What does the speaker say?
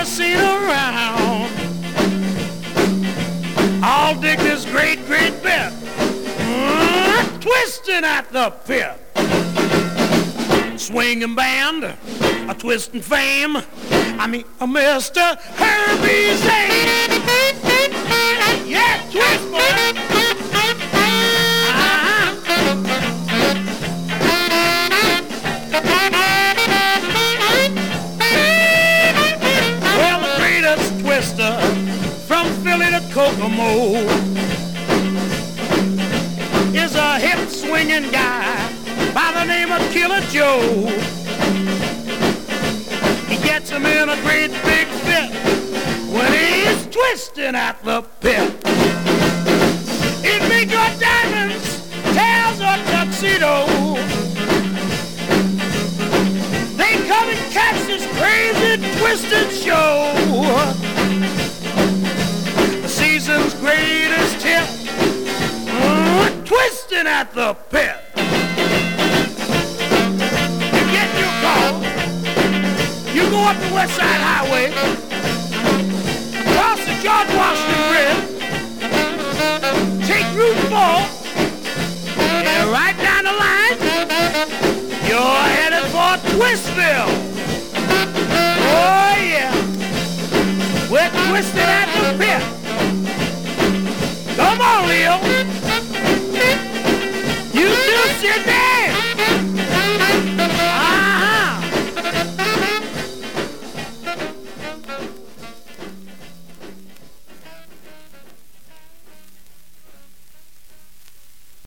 never seen around. All dig this great, great bit, twisting at the pit. Swinging band, a twisting fame. I mean, a Mr. Herbie Zane. Yeah, twist, boy. Well, the greatest twister from Philly to Kokomo is a hip swinging guy by the name of Killer Joe. He gets him in a great big fit when he's twisting at the pit. It may go diamonds, tails, or tuxedo. They come and catch this crazy twisted show. The season's greatest hit, twisting at the pit. You go up the West Side Highway, cross the George Washington Bridge, take Route 4, and right down the line, you're headed for Twistville. Oh yeah, we're twisting at the pit. Come on, Leo.